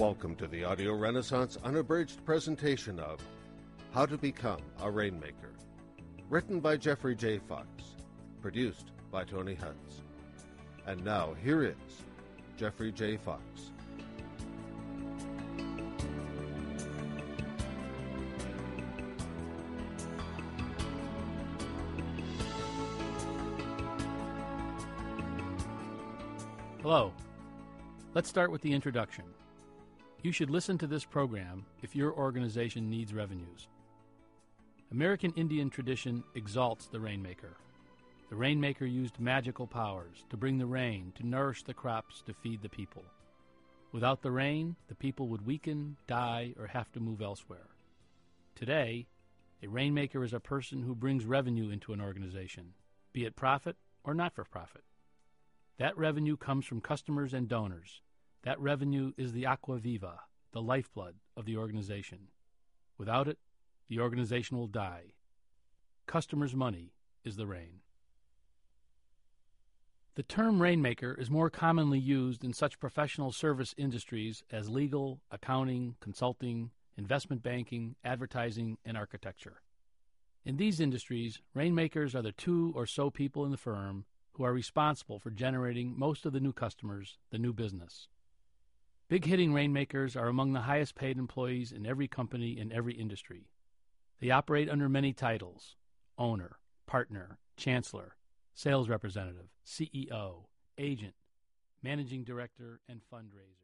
Welcome to the Audio Renaissance unabridged presentation of How to Become a Rainmaker. Written by Jeffrey J. Fox. Produced by Tony Huntz. And now here is Jeffrey J. Fox. Hello. Let's start with the introduction. You should listen to this program if your organization needs revenues. American Indian tradition exalts the rainmaker. The rainmaker used magical powers to bring the rain to nourish the crops to feed the people. Without the rain, the people would weaken, die, or have to move elsewhere. Today, a rainmaker is a person who brings revenue into an organization, be it profit or not for profit. That revenue comes from customers and donors. That revenue is the aqua viva, the lifeblood of the organization. Without it, the organization will die. Customers' money is the rain. The term rainmaker is more commonly used in such professional service industries as legal, accounting, consulting, investment banking, advertising, and architecture. In these industries, rainmakers are the two or so people in the firm who are responsible for generating most of the new customers, the new business. Big-hitting rainmakers are among the highest-paid employees in every company in every industry. They operate under many titles: owner, partner, chancellor, sales representative, CEO, agent, managing director, and fundraiser.